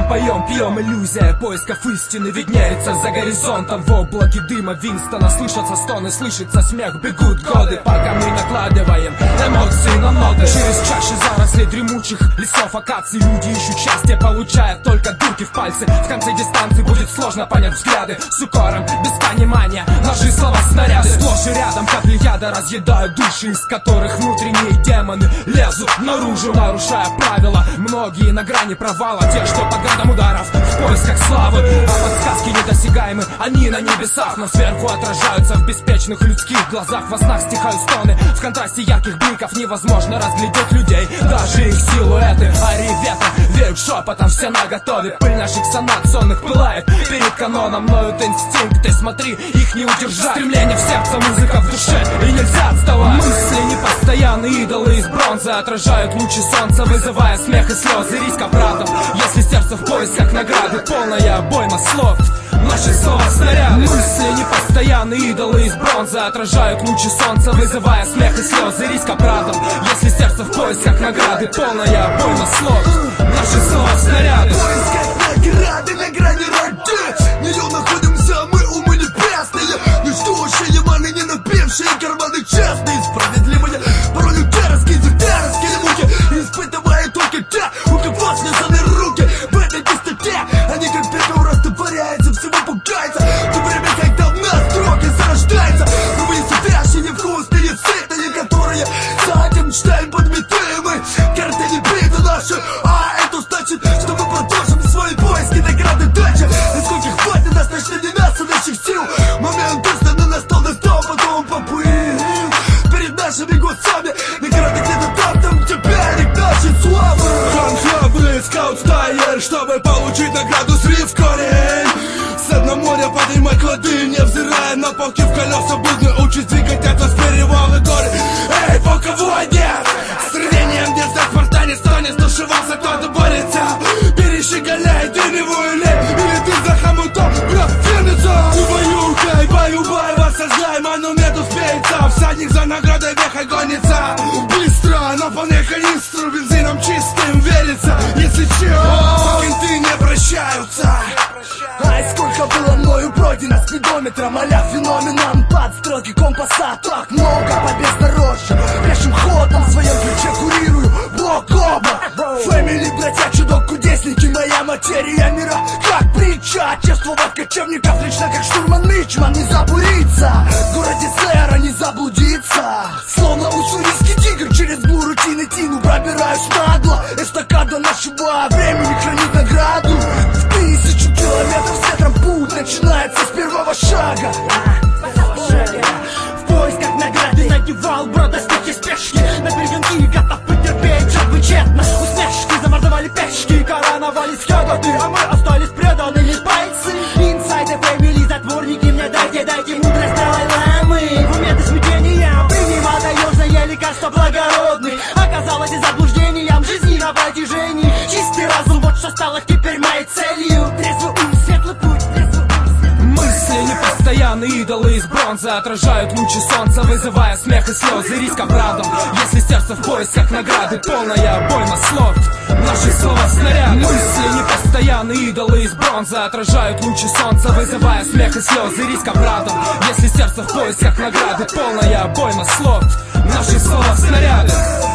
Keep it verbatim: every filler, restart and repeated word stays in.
вам поем, пьем. Иллюзия поисков истины виднеется за горизонтом. В облаке дыма Винстона слышатся стоны, слышится смех. Бегут годы, пока мы накладываем эмоции на ноты. Через чаши зарослей дремучих лесов акаций люди ищут счастье, получая только дырки в пальцы. В конце дистанции будет сложно понять взгляды с укором, без понимания. Ножи, слова, снаряды сплошь и рядом, капли яда разъедают души, из которых внутренние демоны лезут наружу, нарушая правила. Многие на грани провала, те, что по градам ударов в поисках славы. А подсказки недосягаемы, они на небесах, но сверху отражаются в беспечных людских глазах. Во снах стихают стоны, в контрасте ярких бликов невозможно разглядеть людей, даже их силуэты. А ребята веют шепотом, все наготове. Пыль наших сонат сонных пылает перед каноном. Ноют инстинкты, смотри, их не удержать. Стремление в сердце, музыка в душе, и нельзя отставать. Мысли непостоянные, идолы из бронзы отражают лучи солнца, вызывая смех и слезы. Риск оправдан, если сердце в поисках награды. Полная обойма слов, наши слова снаряды. Мысли непостоянные, идолы из бронзы отражают лучи солнца, вызывая смех и слезы. Риск оправдан, если сердце в поисках награды. Полная обойма слов, наши слова снаряды. В поисках награды на грани ради, в нее находимся мы, умы небесные. Ну что, шееманы не напившие, карманы честные, справедливые, порой лютеровские, дютеровские муки, испытывая только те, у кого связаны руки. В этой пустоте они как пепел растворяются, всего пугаются. В то время, когда в нас строки зарождаются новые сидящие, невкусные, сытые, которые за этим читаем подметаемы. Карты не биты наши, а это значит, что мы продолжим свои поиски награды дальше. Насколько хватит нас, начнем не мясо наших сил. Момент истины настал, настал, потом поплыл перед нашими глазами. Награды где-то там, там, где берег нашей славы. Конфлабры, скаут-стайер, чтобы получить награду сри в корень. С дна моря поднимать клады, не взирая на палки в колеса. Будны участь двигать от перевалы горы. Эй, полководец! С рвением детства в спартане стонет, стушевался, кто-то борется. Перещеголяй дыневую лень, или ты за хомутом, брат, фермится. Убаюкай, баю-бай, воссаждай, монумент успеется. Всадник за наградой вехой гонится. Быстро, на полне канистру, бензином чистым верится. Если чего, кенты не прощаются. Ай, сколько было мною пройдено спидометром, а-ля феноменом под строки компаса. Так много по бездорожью, пешим ходом в своем ключе курирую блок оба. Фэмили, братья, чудок, кудесники, моя материя мира как притча. Чествовать кочевников лично как штурман Мичман. Не забуриться, в городе сэра не заблудиться. Словно уссурийский тигр через блу рутины тину пробираюсь нагло. Эстакада нашего времени хранит награду. В тысячу километров с ветром путь начинается с первого шага. В поисках награды надевал бродостойкие спешки, на перегонки готов потерпеть жатвы тщетно. Усмешки замордовали пешки, короновались ягоды, а мы остались преданы лишь пальцы. Инсайды, фэмили, затворники, мне дайте, дайте мудрость Далай-ламы. В уме до смятения принимал таежное лекарство благородный. Оказалось и заблуждением жизни на протяжении. Чистый разум, вот что стало теперь моей целью. Трезвый ум, светлый путь, трезвый ум. Мысли непостоянные, идолы из бронзы отражают лучи солнца, вызывая смех и слезы. Риск оправдан, если сердце в поисках награды. Полная обойма слов, наши слова снаряды. Мысли непостоянные, идолы из бронзы отражают лучи солнца, вызывая смех и слезы. Риск оправдан, если сердце в поисках награды. Полная обойма слов, наши слова снаряды.